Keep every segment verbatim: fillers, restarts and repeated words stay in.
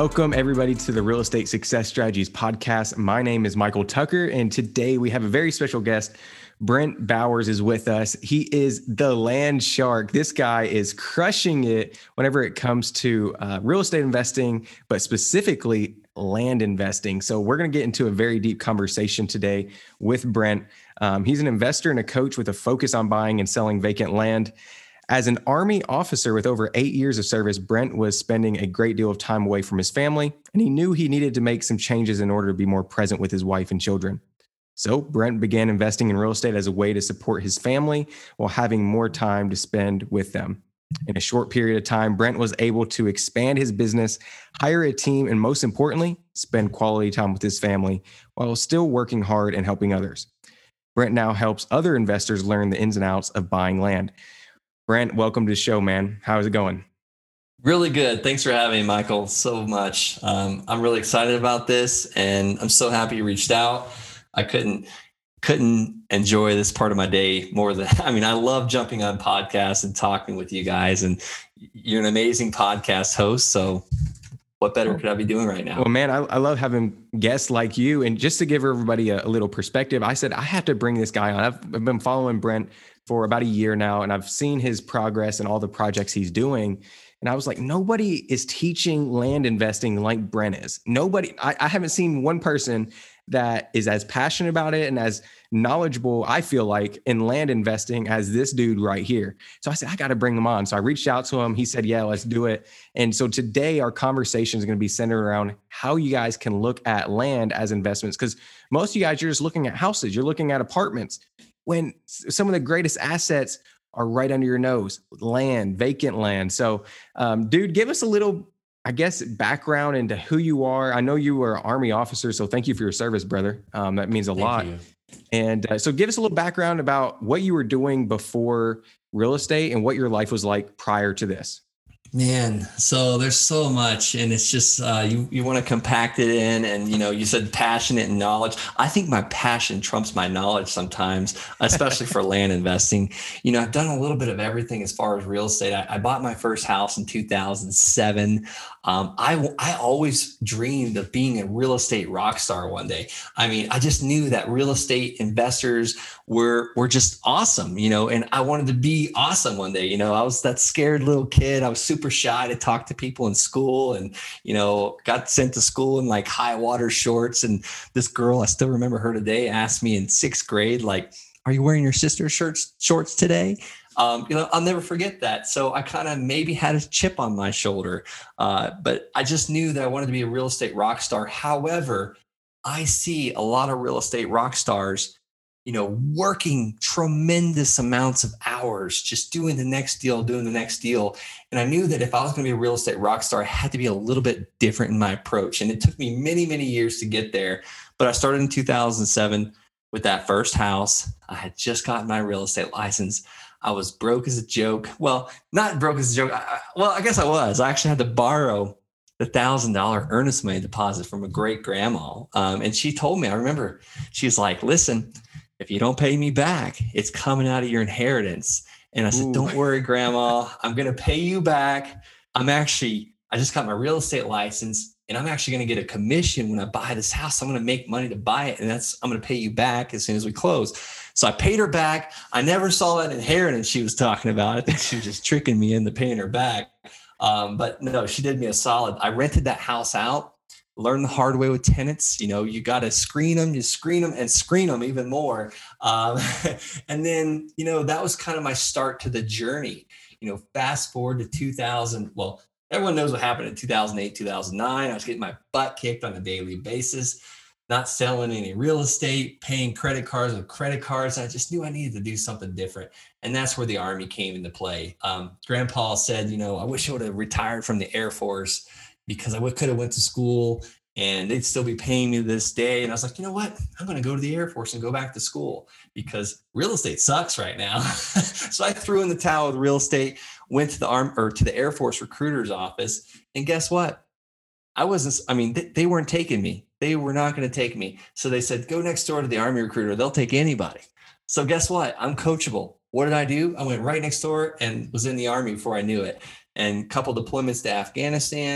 Welcome, everybody, to the Real Estate Success Strategies podcast. My name is Michael Tucker, and today we have a very special guest. Brent Bowers is with us. He is the land shark. This guy is crushing it whenever it comes to uh, real estate investing, but specifically land investing. So we're going to get into a very deep conversation today with Brent. Um, he's an investor and a coach with a focus on buying and selling vacant land. As an Army officer with over eight years of service, Brent was spending a great deal of time away from his family, and he knew he needed to make some changes in order to be more present with his wife and children. So Brent began investing in real estate as a way to support his family while having more time to spend with them. In a short period of time, Brent was able to expand his business, hire a team, and most importantly, spend quality time with his family while still working hard and helping others. Brent now helps other investors learn the ins and outs of buying land. Brent, welcome to the show, man. How's it going? Really good. Thanks for having me, Michael, so much. Um, I'm really excited about this, and I'm so happy you reached out. I couldn't couldn't enjoy this part of my day more than, I mean, I love jumping on podcasts and talking with you guys, and you're an amazing podcast host. So what better could I be doing right now? Well, man, I, I love having guests like you. And just to give everybody a, a little perspective, I said, I have to bring this guy on. I've, I've been following Brent for about a year now, and I've seen his progress and all the projects he's doing. And I was like, nobody is teaching land investing like Brent is. Nobody, I, I haven't seen one person that is as passionate about it and as knowledgeable, I feel like, in land investing as this dude right here. So I said, I got to bring him on. So I reached out to him. He said, yeah, let's do it. And so today our conversation is going to be centered around how you guys can look at land as investments. Because most of you guys, you're just looking at houses. You're looking at apartments when some of the greatest assets are right under your nose, land, vacant land. So um, dude, give us a little, I guess, background into who you are. I know you were an Army officer, so thank you for your service, brother. Um, that means a Thank lot. you. And uh, so give us a little background about what you were doing before real estate and what your life was like prior to this. Man, so there's so much, and it's just uh, you you want to compact it in, and you know, you said passionate and knowledge. I think my passion trumps my knowledge sometimes, especially for land investing. You know, I've done a little bit of everything as far as real estate. I, I bought my first house in two thousand seven. Um, I I always dreamed of being a real estate rock star one day. I mean, I just knew that real estate investors were were just awesome, you know, and I wanted to be awesome one day. You know, I was that scared little kid. I was super shy to talk to people in school, and, you know, got sent to school in like high water shorts. And this girl, I still remember her today, asked me in sixth grade, like, are you wearing your sister's shirts, shorts today? Um, you know, I'll never forget that. So I kind of maybe had a chip on my shoulder, uh, but I just knew that I wanted to be a real estate rock star. However, I see a lot of real estate rock stars, you know, working tremendous amounts of hours, just doing the next deal, doing the next deal. And I knew that if I was going to be a real estate rock star, I had to be a little bit different in my approach. And it took me many, many years to get there. But I started in two thousand seven with that first house. I had just gotten my real estate license. I was broke as a joke. Well, not broke as a joke. I, well, I guess I was. I actually had to borrow the one thousand dollars earnest money deposit from a great grandma. Um, and she told me, I remember, she's like, listen, if you don't pay me back, it's coming out of your inheritance. And I said, Ooh. Don't worry, grandma, I'm going to pay you back. I'm actually, I just got my real estate license, and I'm actually going to get a commission when I buy this house. I'm going to make money to buy it. And that's, I'm going to pay you back as soon as we close. So I paid her back. I never saw that inheritance she was talking about. I think she was just tricking me into paying her back. Um, but no, she did me a solid. I rented that house out, learned the hard way with tenants. You know, you got to screen them, you screen them and screen them even more. Um, and then, you know, that was kind of my start to the journey. You know, fast forward to two thousand. Well, everyone knows what happened in two thousand eight, two thousand nine. I was getting my butt kicked on a daily basis, not selling any real estate, paying credit cards with credit cards. I just knew I needed to do something different. And that's where the Army came into play. Um, Grandpa said, you know, I wish I would have retired from the Air Force, because I could have went to school and they'd still be paying me to this day. And I was like, you know what? I'm going to go to the Air Force and go back to school, because real estate sucks right now. So I threw in the towel with real estate, went to the arm or to the Air Force recruiter's office. And guess what? I wasn't, I mean, they, they weren't taking me. They were not going to take me. So they said, go next door to the Army recruiter. They'll take anybody. So guess what? I'm coachable. What did I do? I went right next door and was in the Army before I knew it. And a couple deployments to Afghanistan.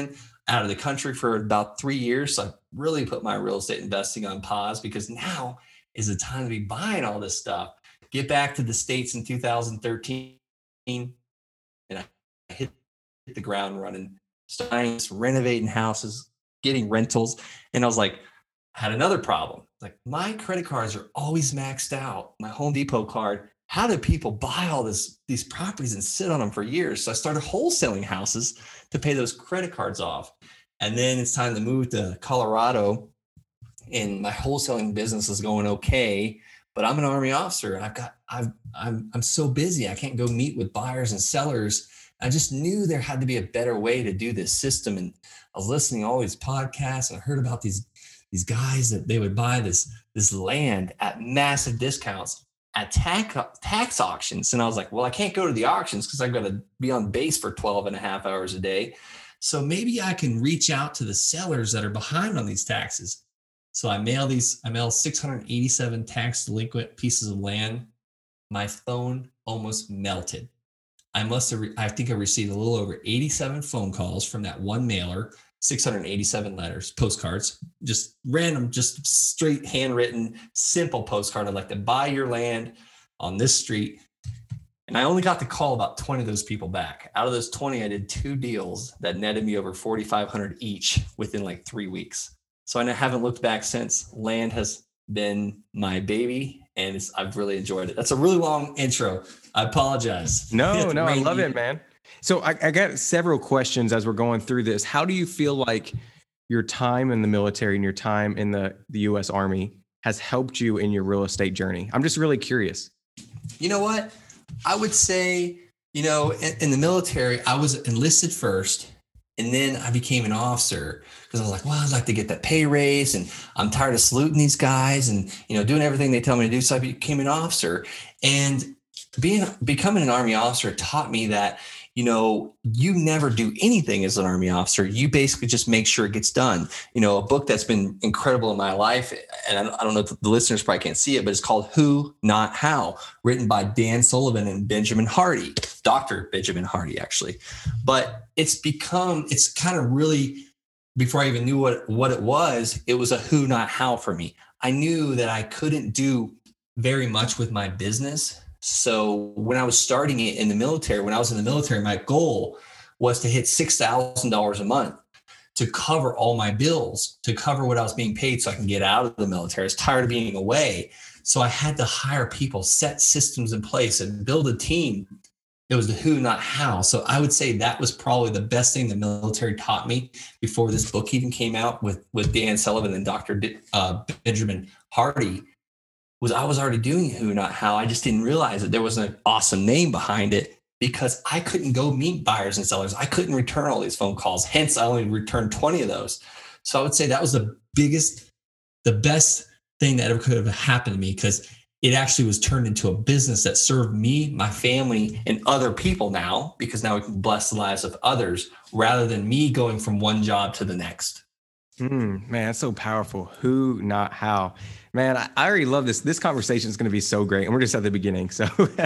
out of the country for about three years. So I really put my real estate investing on pause because now is the time to be buying all this stuff. Get back to the States in two thousand thirteen, and I hit the ground running, starting renovating houses, getting rentals. And I was like, I had another problem. Like, my credit cards are always maxed out. My Home Depot card. How do people buy all this, these properties and sit on them for years? So I started wholesaling houses to pay those credit cards off. And then it's time to move to Colorado, and my wholesaling business is going okay, but I'm an Army officer. I've got, I've, I'm, I'm so busy. I can't go meet with buyers and sellers. I just knew there had to be a better way to do this system. And I was listening to all these podcasts, and I heard about these, these guys that they would buy this, this land at massive discounts at tax, tax auctions. And I was like, well, I can't go to the auctions because I've got to be on base for twelve and a half hours a day. So maybe I can reach out to the sellers that are behind on these taxes. So I mail these, I mail six hundred eighty-seven tax delinquent pieces of land. My phone almost melted. I must have, re- I think I received a little over eighty-seven phone calls from that one mailer, six hundred eighty-seven letters, postcards, just random, just straight handwritten, simple postcard. I'd like to buy your land on this street. And I only got to call about twenty of those people back. Out of those twenty, I did two deals that netted me over forty-five hundred each within like three weeks. So I haven't looked back since. Land has been my baby, and it's, I've really enjoyed it. That's a really long intro. I apologize. No, no, I love it, man. So I, I got several questions as we're going through this. How do you feel like your time in the military and your time in the, the U S Army has helped you in your real estate journey? I'm just really curious. You know what? I would say, you know, in, in the military, I was enlisted first, and then I became an officer because I was like, well, I'd like to get that pay raise, and I'm tired of saluting these guys and, you know, doing everything they tell me to do. So I became an officer, and being, becoming an Army officer taught me that, you know, you never do anything as an Army officer. You basically just make sure it gets done. You know, a book that's been incredible in my life, and I don't know if the listeners probably can't see it, but it's called Who, Not How, written by Dan Sullivan and Benjamin Hardy, Doctor Benjamin Hardy, actually. But it's become, it's kind of really, before I even knew what, what it was, it was a who, not how for me. I knew that I couldn't do very much with my business. So when I was starting it in the military, when I was in the military, my goal was to hit six thousand dollars a month to cover all my bills, to cover what I was being paid so I can get out of the military. I was tired of being away. So I had to hire people, set systems in place, and build a team. It was the who, not how. So I would say that was probably the best thing the military taught me before this book even came out with, with Dan Sullivan and Doctor D, uh, Benjamin Hardy. Was I was already doing who, not how. I just didn't realize that there was an awesome name behind it because I couldn't go meet buyers and sellers. I couldn't return all these phone calls. Hence, I only returned twenty of those. So I would say that was the biggest, the best thing that ever could have happened to me, because it actually was turned into a business that served me, my family, and other people now, because now we can bless the lives of others rather than me going from one job to the next. Mm, man, that's so powerful. Who, not how. Man, I, I already love this. This conversation is going to be so great. And we're just at the beginning. So,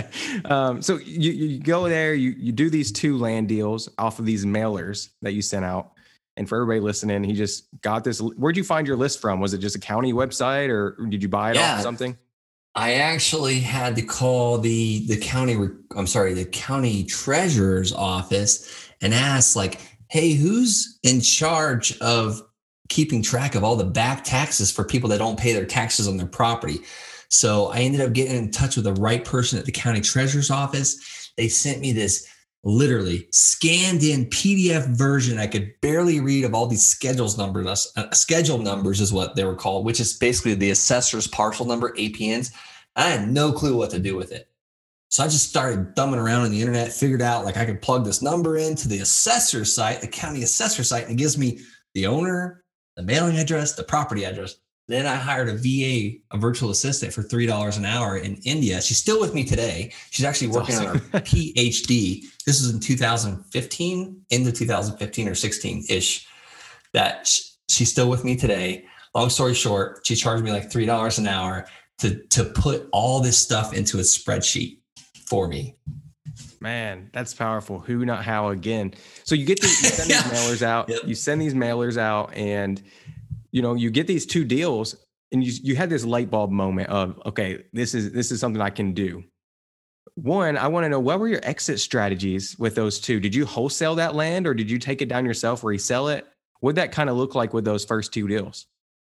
um, so you, you go there, you, you do these two land deals off of these mailers that you sent out. And for everybody listening, he just got this. Where'd you find your list from? Was it just a county website, or did you buy it Yeah. off something? I actually had to call the, the county, I'm sorry, the county treasurer's office and ask, like, hey, who's in charge of keeping track of all the back taxes for people that don't pay their taxes on their property? So I ended up getting in touch with the right person at the county treasurer's office. They sent me this literally scanned in P D F version I could barely read of all these schedules numbers. Uh, schedule numbers is what they were called, which is basically the assessor's parcel number, A P Ns. I had no clue what to do with it. So I just started thumbing around on the internet, figured out like I could plug this number into the assessor site, the county assessor site, and it gives me the owner, the mailing address, the property address. Then I hired a V A, a virtual assistant, for three dollars an hour in India. She's still with me today. She's actually working awesome. on her P H D. This was in two thousand fifteen, into two thousand fifteen or sixteen-ish, that she's still with me today. Long story short, she charged me like three dollars an hour to, to put all this stuff into a spreadsheet for me. Man, that's powerful. Who, not how again. So you get these, you send Yeah. these mailers out, Yep. you send these mailers out and, you know, you get these two deals and you, you had this light bulb moment of, okay, this is, this is something I can do. One, I want to know, what were your exit strategies with those two? Did you wholesale that land or did you take it down yourself, resell it? What'd that kind of look like with those first two deals?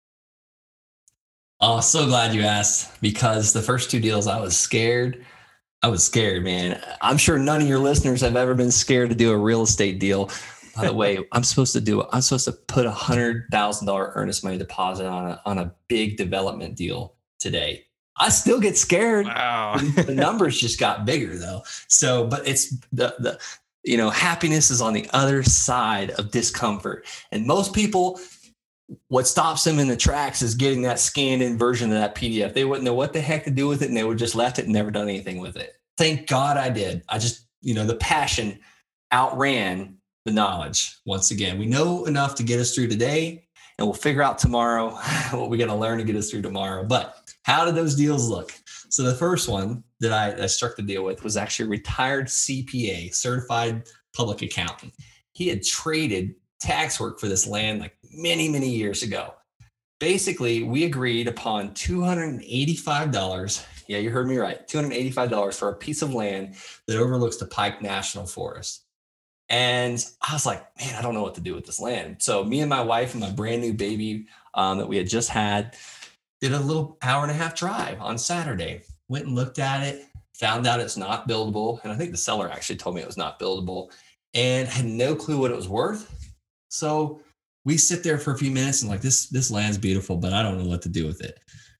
Oh, so glad you asked, because the first two deals I was scared. I was scared, man. I'm sure none of your listeners have ever been scared to do a real estate deal. By the way, I'm supposed to do, I'm supposed to put a hundred thousand dollar earnest money deposit on a, on a big development deal today. I still get scared. Wow. The numbers just got bigger though. So, but it's the, the, you know, happiness is on the other side of discomfort. And most people, what stops them in the tracks is getting that scanned in version of that P D F. They wouldn't know what the heck to do with it, and they would just left it and never done anything with it. Thank God I did. I just, you know, the passion outran the knowledge. Once again, we know enough to get us through today, and we'll figure out tomorrow what we're going to learn to get us through tomorrow. But how did those deals look? So the first one that I, I struck the deal with was actually a retired C P A, certified public accountant. He had traded tax work for this land like many, many years ago. Basically, we agreed upon two hundred eighty-five dollars. Yeah, you heard me right. two hundred eighty-five dollars for a piece of land that overlooks the Pike National Forest. And I was like, man, I don't know what to do with this land. So me and my wife and my brand new baby um, that we had just had did a little hour and a half drive on Saturday. Went and looked at it, found out it's not buildable. And I think the seller actually told me it was not buildable and had no clue what it was worth. So we sit there for a few minutes and like, this, this land's beautiful, but I don't know what to do with it.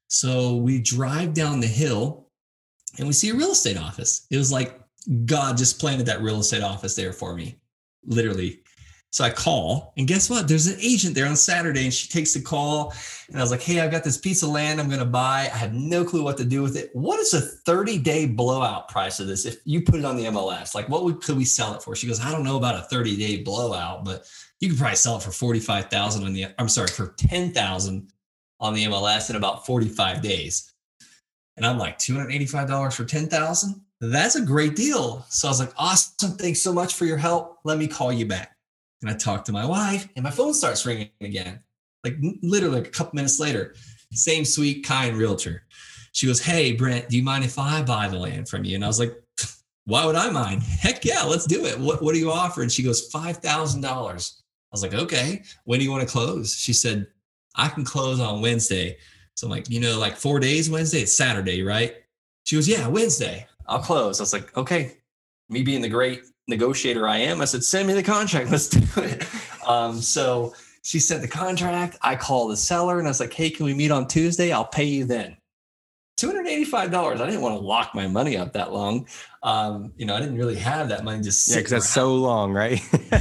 So we drive down the hill and we see a real estate office. It was like God just planted that real estate office there for me, literally. So I call, and guess what? There's an agent there on Saturday, and she takes the call. And I was like, hey, I've got this piece of land I'm going to buy. I have no clue what to do with it. What is a thirty-day blowout price of this if you put it on the M L S? Like, what would, could we sell it for? She goes, I don't know about a thirty-day blowout, but you could probably sell it for forty-five thousand dollars on the, I'm sorry, for ten thousand dollars on the M L S in about forty-five days. And I'm like, two hundred eighty-five dollars for ten thousand dollars? That's a great deal. So I was like, awesome. Thanks so much for your help. Let me call you back. And I talked to my wife and my phone starts ringing again. Like literally like a couple minutes later, same sweet, kind realtor. She goes, hey, Brent, do you mind if I buy the land from you? And I was like, why would I mind? Heck yeah, let's do it. What, what do you offer? And she goes, five thousand dollars. I was like, okay, when do you want to close? She said, I can close on Wednesday. So I'm like, you know, like four days, Wednesday, it's Saturday, right? She goes, yeah, Wednesday. I'll close. I was like, okay. Me being the great negotiator I am, I said, send me the contract. Let's do it. Um, so she sent the contract. I called the seller and I was like, hey, can we meet on Tuesday? I'll pay you then. two hundred eighty-five dollars. I didn't want to lock my money up that long. Um, you know, I didn't really have that money just yeah, because that's so long, right?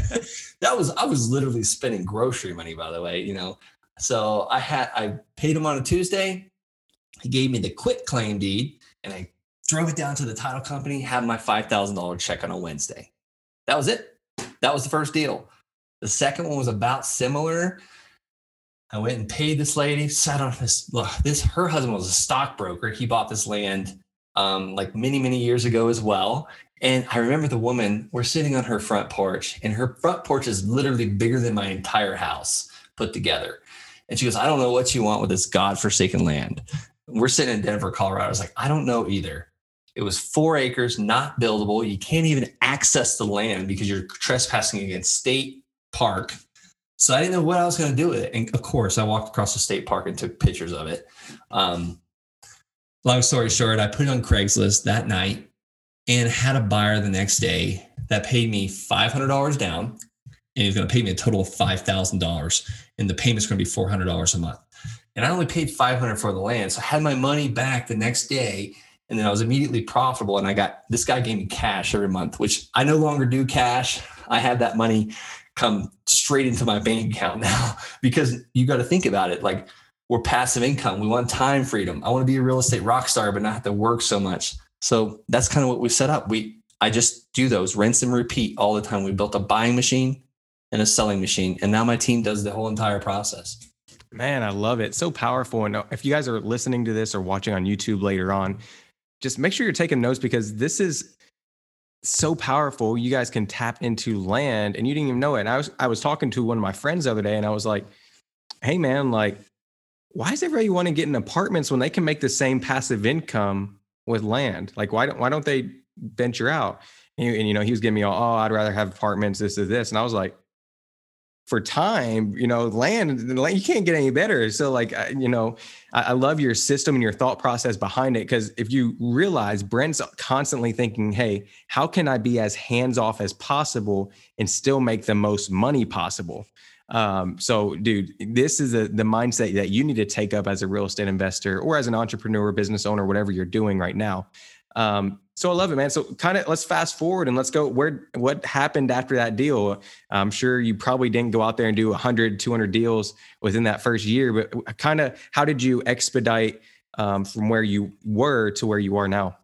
That was, I was literally spending grocery money, by the way, you know. So I had, I paid him on a Tuesday. He gave me the quit claim deed and I drove it down to the title company, had my five thousand dollars check on a Wednesday. That was it. That was the first deal. The second one was about similar. I went and paid this lady, sat on this, look, this, her husband was a stockbroker. He bought this land um, like many, many years ago as well. And I remember the woman, we're sitting on her front porch and her front porch is literally bigger than my entire house put together. And she goes, I don't know what you want with this godforsaken land. We're sitting in Denver, Colorado. I was like, I don't know either. It was four acres, not buildable. You can't even access the land because you're trespassing against state park. So I didn't know what I was going to do with it. And of course, I walked across the state park and took pictures of it. Um, long story short, I put it on Craigslist that night and had a buyer the next day that paid me five hundred dollars down. And he's going to pay me a total of five thousand dollars. And the payment's going to be four hundred dollars a month. And I only paid five hundred dollars for the land. So I had my money back the next day. And then I was immediately profitable. And I got, this guy gave me cash every month, which I no longer do cash. I have that money come straight into my bank account now because you got to think about it. Like we're passive income. We want time freedom. I want to be a real estate rock star, but not have to work so much. So that's kind of what we set up. We, I just do those rinse and repeat all the time. We built a buying machine and a selling machine. And now my team does the whole entire process. Man, I love it. So powerful. And if you guys are listening to this or watching on YouTube later on, just make sure you're taking notes because this is, so powerful. You guys can tap into land and you didn't even know it. And I was, I was talking to one of my friends the other day and I was like, hey man, like, why does everybody want to get in apartments when they can make the same passive income with land? Like, why don't, why don't they venture out? And, and you know, he was giving me all, oh, I'd rather have apartments, this is this. And I was like, for time, you know, land, land, you can't get any better. So like, you know, I, I love your system and your thought process behind it. Because if you realize Brent's constantly thinking, hey, how can I be as hands off as possible and still make the most money possible? Um, so dude, this is a, the mindset that you need to take up as a real estate investor or as an entrepreneur, business owner, whatever you're doing right now. Um, so I love it, man. So kind of let's fast forward and let's go where, what happened after that deal? I'm sure you probably didn't go out there and do one hundred, two hundred deals within that first year, but kind of how did you expedite um, from where you were to where you are now?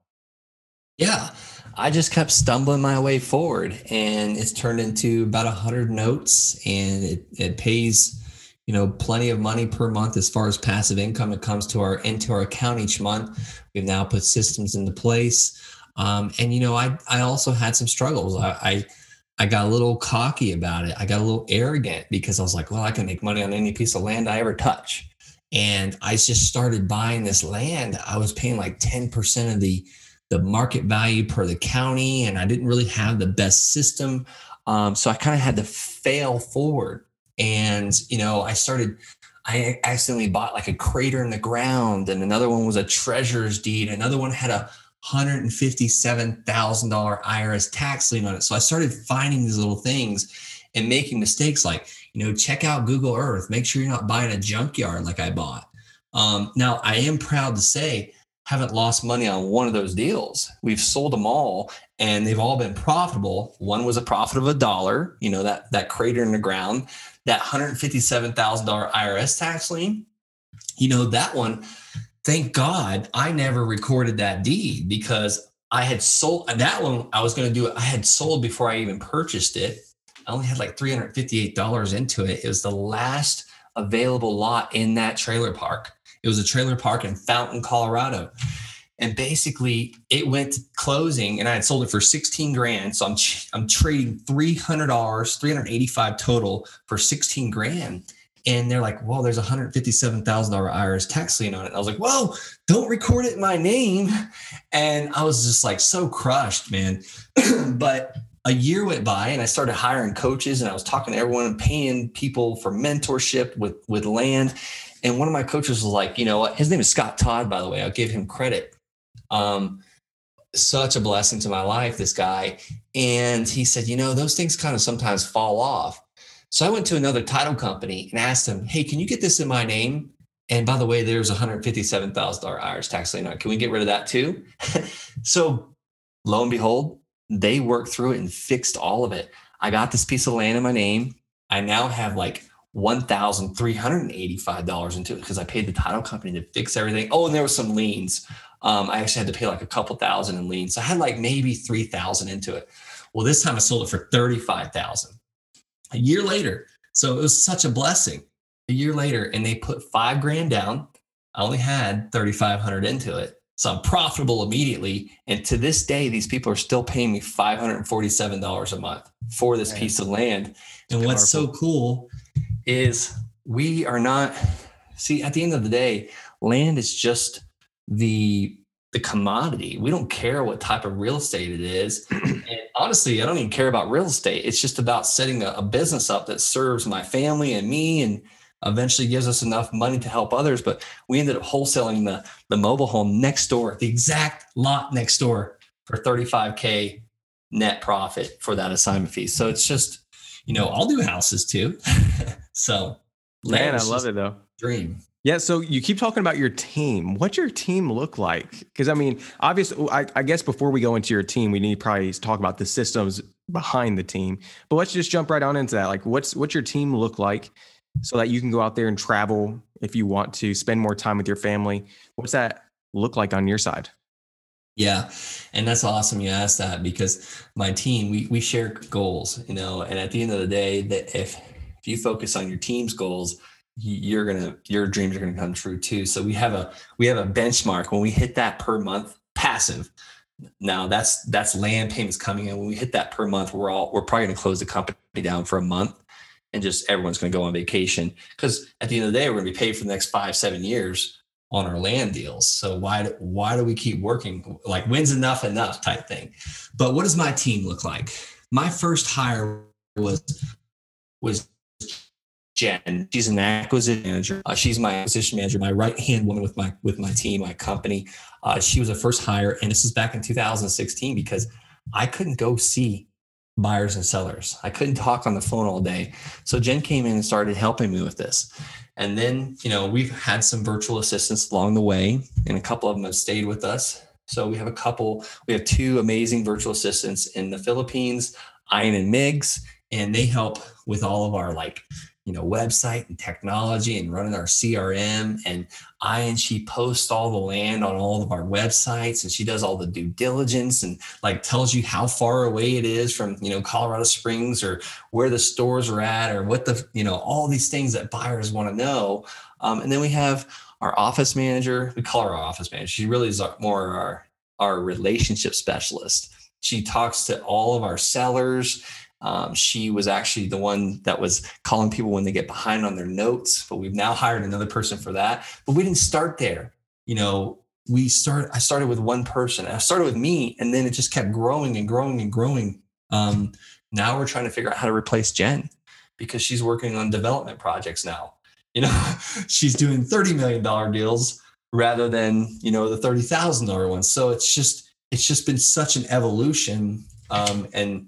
Yeah, I just kept stumbling my way forward, and it's turned into about a hundred notes, and it, it pays, you know, plenty of money per month as far as passive income. It comes to our into our account each month. We've now put systems into place. Um, and, you know, I, I also had some struggles. I, I, I got a little cocky about it. I got a little arrogant because I was like, well, I can make money on any piece of land I ever touch. And I just started buying this land. I was paying like ten percent of the, the market value per the county. And I didn't really have the best system. Um, so I kind of had to fail forward. And, you know, I started, I accidentally bought like a crater in the ground, and another one was a treasurer's deed. Another one had a one hundred fifty-seven thousand dollars I R S tax lien on it. So I started finding these little things and making mistakes like, you know, check out Google Earth, make sure you're not buying a junkyard like I bought. Um, now I am proud to say, haven't lost money on one of those deals. We've sold them all and they've all been profitable. One was a profit of a dollar, you know, that, that crater in the ground, that one hundred fifty-seven thousand dollars I R S tax lien, you know, that one, thank God I never recorded that deed because I had sold that one. I was going to do it. I had sold before I even purchased it. I only had like three hundred fifty-eight dollars into it. It was the last available lot in that trailer park. It was a trailer park in Fountain, Colorado. And basically it went to closing and I had sold it for sixteen grand. So I'm, I'm trading three hundred dollars, three hundred eighty-five total for sixteen grand. And they're like, well, there's a one hundred fifty-seven thousand dollars I R S tax lien on it. And I was like, whoa, don't record it in my name. And I was just like so crushed, man. But a year went by and I started hiring coaches and I was talking to everyone and paying people for mentorship with, with land. And one of my coaches was like, you know what? His name is Scott Todd, by the way. I'll give him credit. Um, such a blessing to my life, this guy. And he said, you know, those things kind of sometimes fall off. So I went to another title company and asked them, hey, can you get this in my name? And by the way, there's a one hundred fifty-seven thousand dollars I R S tax lien on it. Can we get rid of that too? So lo and behold, they worked through it and fixed all of it. I got this piece of land in my name. I now have like one thousand three hundred eighty-five dollars into it because I paid the title company to fix everything. Oh, and there was some liens. Um, I actually had to pay like a couple thousand in liens. So I had like maybe three thousand into it. Well, this time I sold it for thirty-five thousand. A year later. So it was such a blessing. A year later, and they put five grand down. I only had thirty-five hundred into it. So I'm profitable immediately. And to this day, these people are still paying me five hundred forty-seven dollars a month for this Man. piece of land. And what's so cool is we are not, see, at the end of the day, land is just the the commodity. We don't care what type of real estate it is. And honestly, I don't even care about real estate. It's just about setting a, a business up that serves my family and me and eventually gives us enough money to help others. But we ended up wholesaling the, the mobile home next door, the exact lot next door for thirty-five K net profit for that assignment fee. So it's just, you know, I'll do houses too. So man, I love it though. Dream. Yeah. So you keep talking about your team. What's your team look like? Because I mean, obviously, I, I guess before we go into your team, we need to probably talk about the systems behind the team. But let's just jump right on into that. Like, what's what's your team look like so that you can go out there and travel if you want to spend more time with your family? What's that look like on your side? Yeah. And that's awesome you asked that because my team, we we share goals, you know, and at the end of the day, that if if you focus on your team's goals, you're going to, your dreams are going to come true too. So we have a, we have a benchmark when we hit that per month passive. Now that's that's land payments coming in. When we hit that per month, we're all we're probably going to close the company down for a month, and just everyone's going to go on vacation, because at the end of the day, we're going to be paid for the next five seven years on our land deals. So why why do we keep working? Like, when's enough enough type thing? But what does my team look like? My first hire was was Jen. She's an acquisition manager. Uh, she's my acquisition manager, my right hand woman with my with my team, my company. Uh, she was a first hire, and this was back in two thousand sixteen, because I couldn't go see buyers and sellers. I couldn't talk on the phone all day. So Jen came in and started helping me with this. And then, you know, we've had some virtual assistants along the way, and a couple of them have stayed with us. So we have a couple, we have two amazing virtual assistants in the Philippines, Ian and Migs, and they help with all of our, like, you know, website and technology and running our C R M. And Ian, she posts all the land on all of our websites, and she does all the due diligence and, like, tells you how far away it is from, you know, Colorado Springs, or where the stores are at, or what the, you know, all these things that buyers want to know. Um, and then we have our office manager. We call her our office manager. She really is more our, our relationship specialist. She talks to all of our sellers. Um, she was actually the one that was calling people when they get behind on their notes, but we've now hired another person for that. But we didn't start there. You know, we start, I started with one person. I started with me, and then it just kept growing and growing and growing. Um, now we're trying to figure out how to replace Jen, because she's working on development projects now. You know, she's doing thirty million dollars deals rather than, you know, the thirty thousand dollars ones. So it's just, it's just been such an evolution. Um, and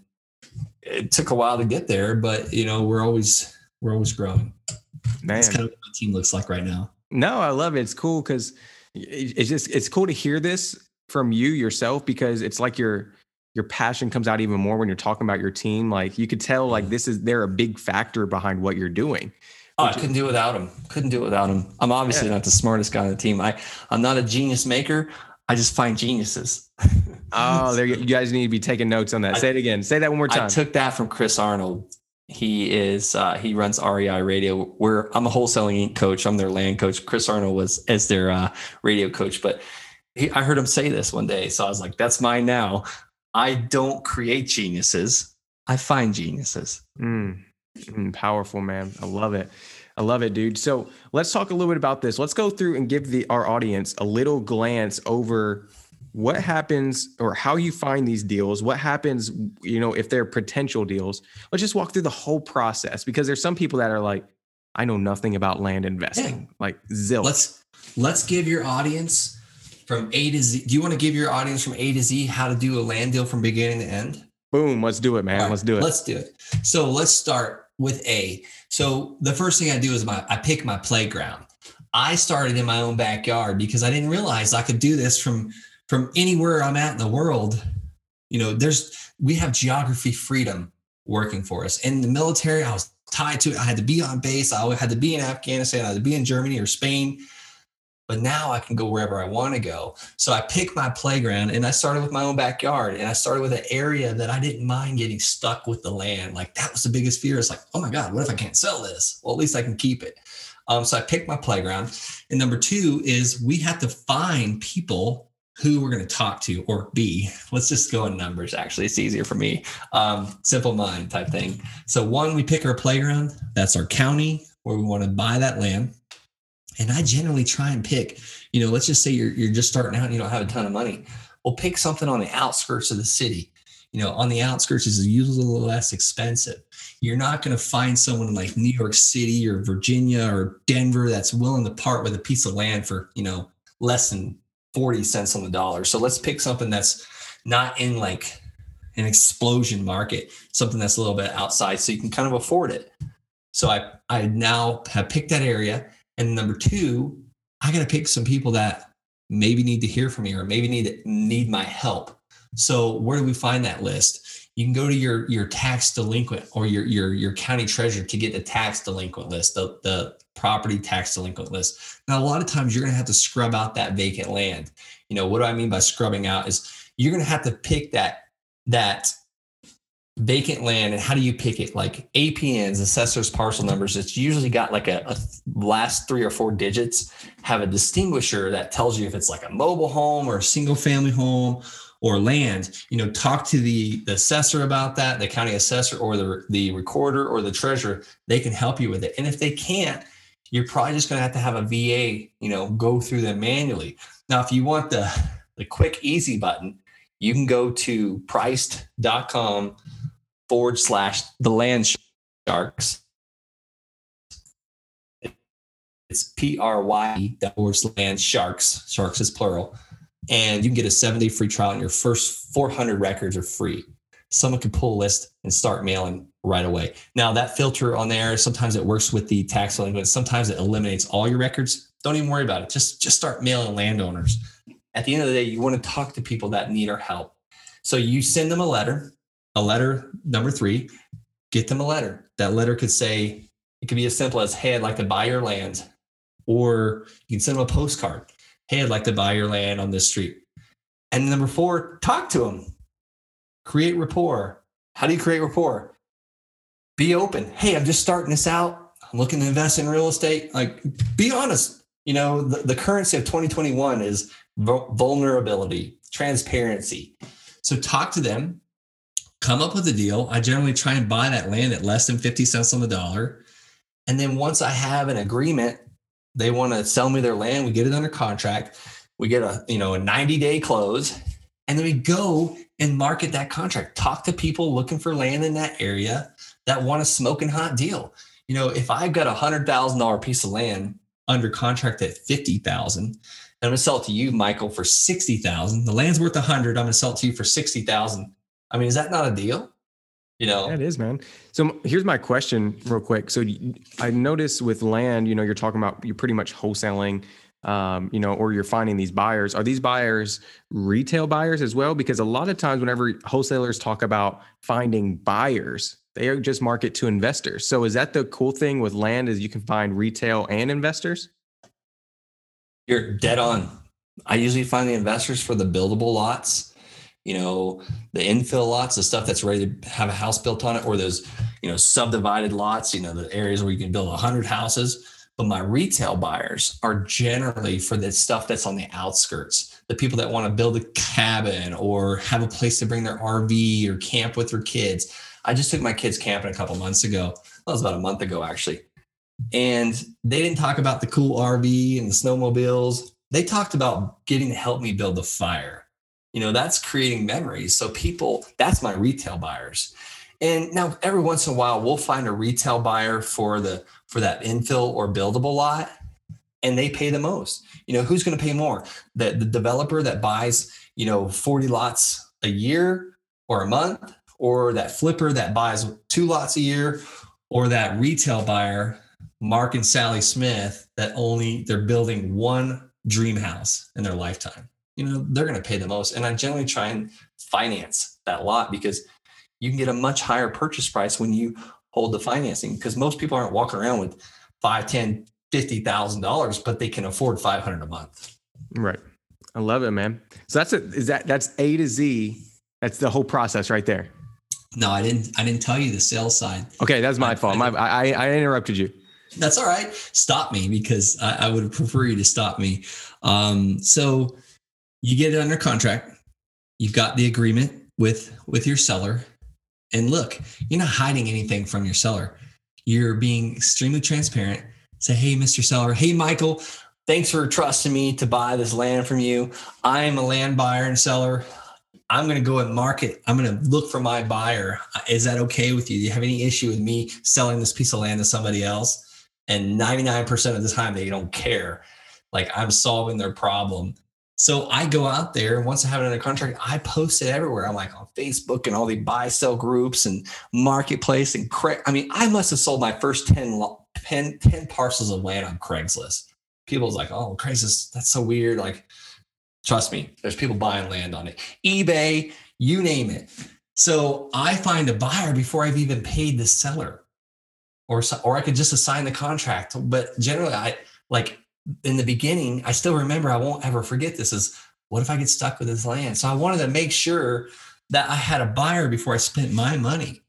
it took a while to get there, but, you know, we're always, we're always growing. Man. That's kind of what my team looks like right now. No, I love it. It's cool, because it's just, it's cool to hear this from you yourself, because it's like your, your passion comes out even more when you're talking about your team. Like, you could tell, like, this is, they're a big factor behind what you're doing. Oh, I couldn't do it without them. Couldn't do it without them. I'm obviously yeah. not the smartest guy on the team. I, I'm not a genius maker. I just find geniuses. Oh, there you, you guys need to be taking notes on that. I, Say it again. Say that one more time. I took that from Chris Arnold. He is, uh, he runs R E I Radio. Where I'm a wholesaling coach. I'm their land coach. Chris Arnold was as their uh, radio coach, but he, I heard him say this one day. So I was like, that's mine now. I don't create geniuses. I find geniuses. Mm, mm, powerful, man. I love it. I love it, dude. So let's talk a little bit about this. Let's go through and give the our audience a little glance over what happens, or how you find these deals. What happens, you know, if they're potential deals. Let's just walk through the whole process, because there's some people that are like, I know nothing about land investing, yeah. like zilch. Let's let's give your audience from A to Z. Do you want to give your audience from A to Z how to do a land deal from beginning to end? Boom. Let's do it, man. Right, let's do it. Let's do it. So let's start with A. So the first thing I do is my I pick my playground. I started in my own backyard because I didn't realize I could do this from, from anywhere I'm at in the world. You know, there's we have geography freedom working for us. In the military, I was tied to it. I had to be on base. I had to be in Afghanistan. I had to be in Germany or Spain. But now I can go wherever I want to go. So I picked my playground, and I started with my own backyard, and I started with an area that I didn't mind getting stuck with the land. Like, that was the biggest fear. It's like, oh my God, what if I can't sell this? Well, at least I can keep it. Um, so I picked my playground. And number two is we have to find people who we're going to talk to, or be. Let's just go in numbers. Actually, it's easier for me. Um, simple mind type thing. So one, we pick our playground. That's our county where we want to buy that land. And I generally try and pick, you know, let's just say you're you're just starting out and you don't have a ton of money. Well, pick something on the outskirts of the city. You know, on the outskirts is usually a little less expensive. You're not going to find someone in like New York City or Virginia or Denver that's willing to part with a piece of land for, you know, less than forty cents on the dollar. So let's pick something that's not in like an explosion market, something that's a little bit outside so you can kind of afford it. So I, I now have picked that area. And number two, I got to pick some people that maybe need to hear from me, or maybe need need my help. So where do we find that list? You can go to your your tax delinquent, or your your your county treasurer to get the tax delinquent list, the, the property tax delinquent list. Now, a lot of times you're going to have to scrub out that vacant land. You know, what do I mean by scrubbing out is you're going to have to pick that that vacant land. And how do you pick it? Like A P Ns, assessor's parcel numbers, it's usually got like a, a last three or four digits have a distinguisher that tells you if it's like a mobile home or a single family home, or land, you know, talk to the, the assessor about that, the county assessor or the, the recorder or the treasurer. They can help you with it. And if they can't, you're probably just going to have to have a V A, you know, go through them manually. Now, if you want the, the quick, easy button, you can go to priced.com forward slash the land sharks. It's P R Y forward slash sharks. Sharks is plural. And you can get a seven day free trial and your first four hundred records are free. Someone can pull a list and start mailing right away. Now that filter on there, sometimes it works with the tax delinquent. Sometimes it eliminates all your records. Don't even worry about it. Just, just start mailing landowners. At the end of the day, you want to talk to people that need our help. So you send them a letter, a letter number three, get them a letter. That letter could say, it could be as simple as, hey, I'd like to buy your land. Or you can send them a postcard. Hey, I'd like to buy your land on this street. And number four, talk to them. Create rapport. How do you create rapport? Be open. Hey, I'm just starting this out. I'm looking to invest in real estate. Like, be honest. You know, the, the currency of twenty twenty-one is vulnerability, transparency. So talk to them, come up with a deal. I generally try and buy that land at less than fifty cents on the dollar. And then once I have an agreement, they want to sell me their land. We get it under contract. We get a, you know, a ninety day close, and then we go and market that contract. Talk to people looking for land in that area that want a smoking hot deal. You know, if I've got a hundred thousand dollar piece of land under contract at fifty thousand, and I'm going to sell it to you, Michael, for sixty thousand. The land's worth a hundred. I'm going to sell it to you for sixty thousand. I mean, is that not a deal? You know, yeah, it is, man. So here's my question real quick. So I noticed with land, you know, you're talking about, you're pretty much wholesaling, um, you know, or you're finding these buyers. Are these buyers retail buyers as well? Because a lot of times whenever wholesalers talk about finding buyers, they are just market to investors. So is that the cool thing with land, is you can find retail and investors? You're dead on. I usually find the investors for the buildable lots. You know, the infill lots, the stuff that's ready to have a house built on it, or those, you know, subdivided lots, you know, the areas where you can build a hundred houses. But my retail buyers are generally for the stuff that's on the outskirts, the people that want to build a cabin or have a place to bring their R V or camp with their kids. I just took my kids camping a couple months ago. That was about a month ago, actually. And they didn't talk about the cool R V and the snowmobiles. They talked about getting to help me build a fire. You know, that's creating memories. So people, that's my retail buyers. And now every once in a while, we'll find a retail buyer for the for that infill or buildable lot, and they pay the most. You know, who's going to pay more? The, the developer that buys, you know, forty lots a year or a month, or that flipper that buys two lots a year, or that retail buyer, Mark and Sally Smith, that only they're building one dream house in their lifetime. You know, they're going to pay the most. And I generally try and finance that lot because you can get a much higher purchase price when you hold the financing, because most people aren't walking around with five, ten, fifty thousand dollars, but they can afford five hundred a month. Right. I love it, man. So that's it. Is that that's A to Z? That's the whole process right there. No, I didn't. I didn't tell you the sales side. Okay, that's my I, fault. I, my, I I interrupted you. That's all right. Stop me, because I, I would prefer you to stop me. Um, so you get it under contract. You've got the agreement with with your seller, and look, you're not hiding anything from your seller. You're being extremely transparent. Say, hey, Mister Seller. Hey, Michael. Thanks for trusting me to buy this land from you. I'm a land buyer and seller. I'm going to go and market. I'm going to look for my buyer. Is that okay with you? Do you have any issue with me selling this piece of land to somebody else? And ninety-nine percent of the time, they don't care. Like, I'm solving their problem. So I go out there, and once I have it under contract, I post it everywhere. I'm like on Facebook and all the buy sell groups and marketplace and Craig. I mean, I must have sold my first ten, ten, ten parcels of land on Craigslist. People's like, oh, Craigslist, that's so weird. Like, trust me, there's people buying land on it. eBay, you name it. So I find a buyer before I've even paid the seller, or or I could just assign the contract. But generally, I like in the beginning, I still remember, I won't ever forget this, is what if I get stuck with this land? So I wanted to make sure that I had a buyer before I spent my money.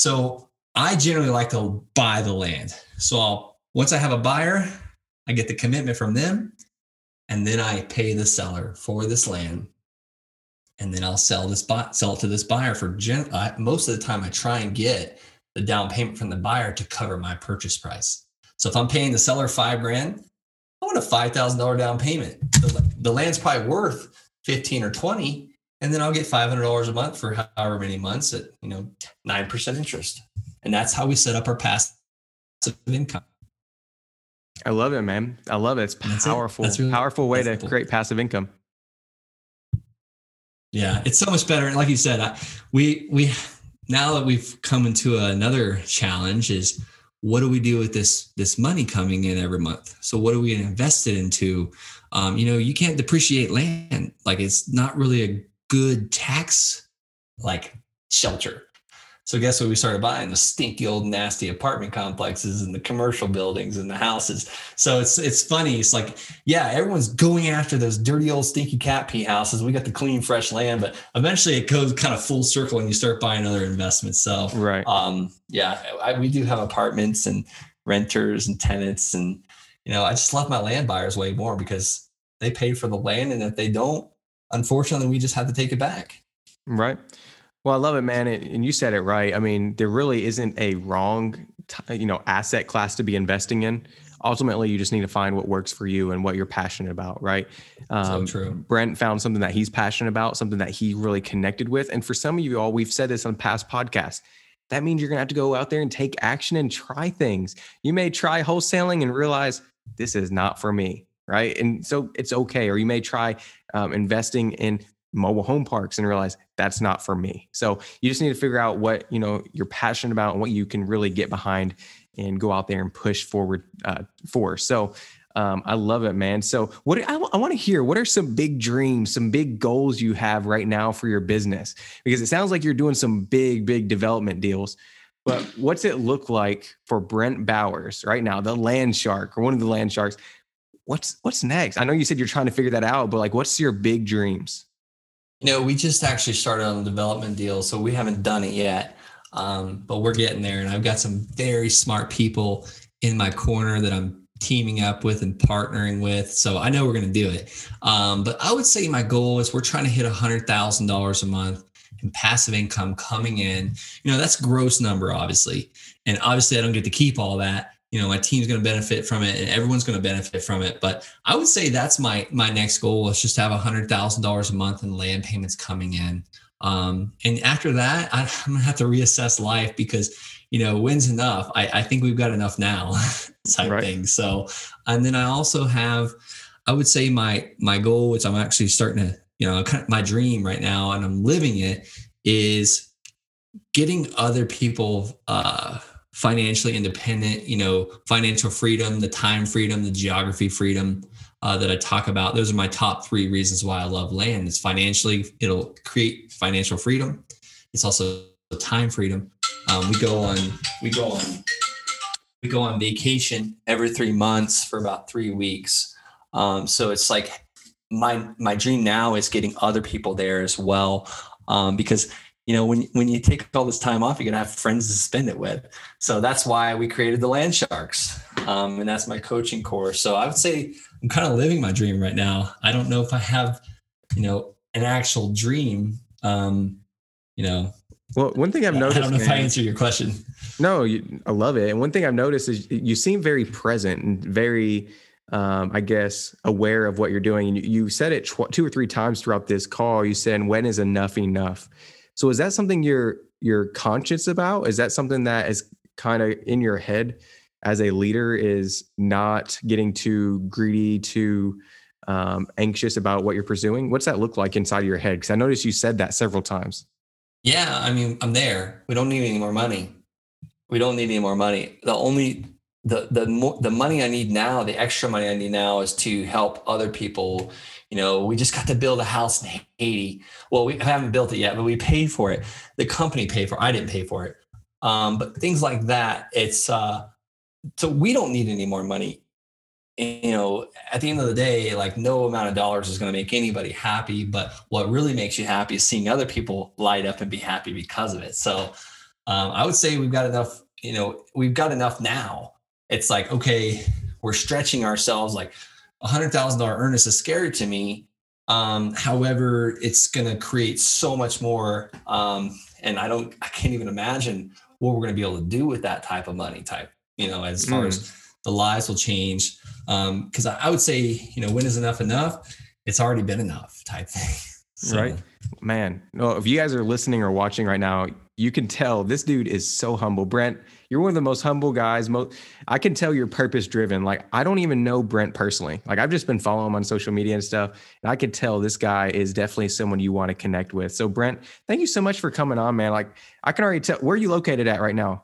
So I generally like to buy the land. So I'll, once I have a buyer, I get the commitment from them, and then I pay the seller for this land. and then I'll sell this buy, sell it to this buyer for gen. I, most of the time, I try and get the down payment from the buyer to cover my purchase price. So if I'm paying the seller five grand, I want a five thousand dollars down payment. The, the land's probably worth fifteen or twenty, and then I'll get five hundred dollars a month for however many months at, you know, nine percent interest. And that's how we set up our passive income. I love it, man. I love it. It's powerful, it. really powerful way to create passive income. Yeah, it's so much better. And like you said, I, we, we, now that we've come into another challenge is, what do we do with this, this money coming in every month? So what do we invest it into? Um, you know, you can't depreciate land. Like, it's not really a good tax like shelter. So guess what we started buying? The stinky old nasty apartment complexes and the commercial buildings and the houses. So it's it's funny. It's like, yeah, everyone's going after those dirty old stinky cat pee houses. We got the clean, fresh land, but eventually it goes kind of full circle and you start buying other investments. So right. um, yeah, I, we do have apartments and renters and tenants. And, you know, I just love my land buyers way more because they pay for the land. And if they don't, unfortunately, we just have to take it back. Right. Well, I love it, man. It, and you said it right. I mean, there really isn't a wrong, t- you know, asset class to be investing in. Ultimately, you just need to find what works for you and what you're passionate about, right? Um, so true. Brent found something that he's passionate about, something that he really connected with. And for some of you all, we've said this on past podcasts, that means you're going to have to go out there and take action and try things. You may try wholesaling and realize this is not for me, right? And so it's okay. Or you may try um, investing in mobile home parks and realize that's not for me. So you just need to figure out what, you know, you're passionate about and what you can really get behind and go out there and push forward uh, for. So um, I love it, man. So what I, I want to hear, what are some big dreams, some big goals you have right now for your business? Because it sounds like you're doing some big, big development deals, but what's it look like for Brent Bowers right now, the land shark or one of the land sharks? What's, what's next? I know you said you're trying to figure that out, but like, what's your big dreams? You know, we just actually started on a development deal, so we haven't done it yet, um, but we're getting there. And I've got some very smart people in my corner that I'm teaming up with and partnering with. So I know we're going to do it. Um, but I would say my goal is we're trying to hit one hundred thousand dollars a month in passive income coming in. You know, that's gross number, obviously. And obviously, I don't get to keep all that. You know, my team's going to benefit from it and everyone's going to benefit from it. But I would say that's my my next goal is just to have one hundred thousand dollars a month in land payments coming in. Um, and after that, I, I'm going to have to reassess life because, you know, when's enough? I, I think we've got enough now type right. thing. So, and then I also have, I would say my my goal, which I'm actually starting to, you know, kind of my dream right now, and I'm living it, is getting other people uh financially independent, you know, financial freedom, the time freedom, the geography freedom uh, that I talk about. Those are my top three reasons why I love land. It's financially, it'll create financial freedom. It's also time freedom. Um, we go on, we go on, we go on vacation every three months for about three weeks. Um, so it's like my, my dream now is getting other people there as well. Um, because you know, when, when you take all this time off, you're going to have friends to spend it with. So that's why we created the Land Sharks. Um, and that's my coaching course. So I would say I'm kind of living my dream right now. I don't know if I have, you know, an actual dream, um, you know. Well, one thing I've noticed. I don't know man, if I answered your question. No, you, I love it. And one thing I've noticed is you seem very present and very, um, I guess, aware of what you're doing. And you, you said it tw- two or three times throughout this call. You said, when is enough enough? So is that something you're you're conscious about? Is that something that is kind of in your head as a leader, is not getting too greedy, too um, anxious about what you're pursuing? What's that look like inside of your head? Because I noticed you said that several times. Yeah, I mean, I'm there. We don't need any more money. We don't need any more money. The only the the more, the money I need now, the extra money I need now, is to help other people. You know, we just got to build a house in Haiti. Well, we haven't built it yet, but we paid for it. The company paid for it. I didn't pay for it. Um, but things like that, it's, uh, so we don't need any more money. And, you know, at the end of the day, like no amount of dollars is going to make anybody happy. But what really makes you happy is seeing other people light up and be happy because of it. So um, I would say we've got enough, you know, we've got enough now. It's like, okay, we're stretching ourselves like, one hundred thousand dollars earnest is scary to me, Um, however, it's going to create so much more. Um, and I don't, I can't even imagine what we're going to be able to do with that type of money type, you know, as far Mm, as the lives will change. Um, cause I, I would say, you know, when is enough enough? It's already been enough type thing. So. right. Man, no, if you guys are listening or watching right now, you can tell this dude is so humble. Brent, you're one of the most humble guys. Most, I can tell you're purpose driven. Like, I don't even know Brent personally. Like, I've just been following him on social media and stuff. And I could tell this guy is definitely someone you want to connect with. So, Brent, thank you so much for coming on, man. Like, I can already tell, where are you located at right now?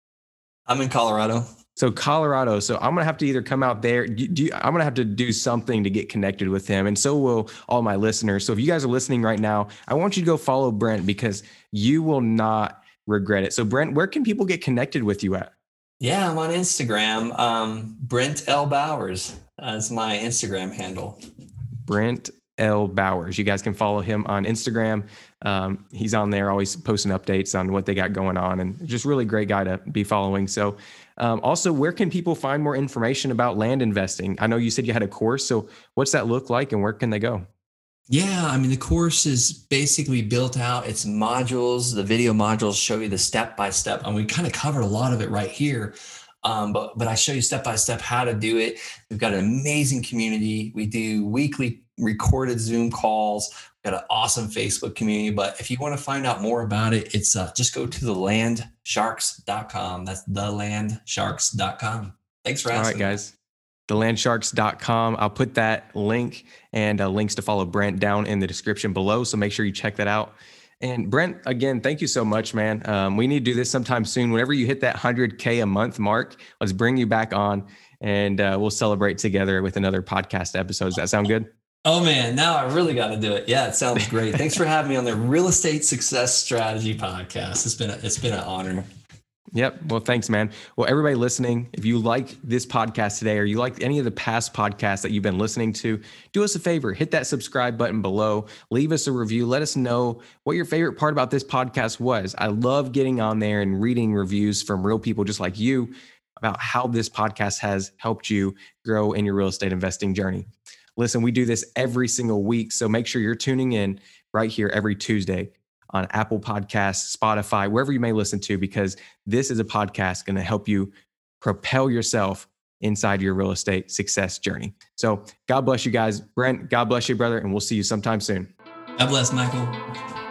I'm in Colorado. So Colorado. So I'm gonna have to either come out there. Do, do you, I'm gonna have to do something to get connected with him, and so will all my listeners. So if you guys are listening right now, I want you to go follow Brent because you will not regret it. So Brent, where can people get connected with you at? Yeah, I'm on Instagram. Um, Brent L. Bowers is my Instagram handle. Brent L. Bowers. You guys can follow him on Instagram. Um, he's on there always posting updates on what they got going on, and just really great guy to be following. So um, also, where can people find more information about land investing? I know you said you had a course. So what's that look like and where can they go? Yeah, I mean, the course is basically built out. It's modules. The video modules show you the step by step, and we kind of covered a lot of it right here. Um, but but I show you step by step how to do it. We've got an amazing community. We do weekly recorded Zoom calls. We've got an awesome Facebook community. But if you want to find out more about it, it's uh, just go to the land sharks dot com. That's the land sharks dot com. Thanks for asking. All right, guys. the land sharks dot com. I'll put that link and uh, links to follow Brent down in the description below. So make sure you check that out. And Brent, again, thank you so much, man. Um, we need to do this sometime soon. Whenever you hit that one hundred K a month mark, let's bring you back on and uh, we'll celebrate together with another podcast episode. Does that sound good? Oh man, now I really got to do it. Yeah, it sounds great. Thanks for having me on the Real Estate Success Strategy podcast. It's been a, it's been an honor. Yep. Well, thanks, man. Well, everybody listening, if you like this podcast today or you like any of the past podcasts that you've been listening to, do us a favor, hit that subscribe button below, leave us a review. Let us know what your favorite part about this podcast was. I love getting on there and reading reviews from real people just like you about how this podcast has helped you grow in your real estate investing journey. Listen, we do this every single week, so make sure you're tuning in right here every Tuesday on Apple Podcasts, Spotify, wherever you may listen to, because this is a podcast going to help you propel yourself inside your real estate success journey. So God bless you guys. Brent, God bless you, brother, and we'll see you sometime soon. God bless, Michael.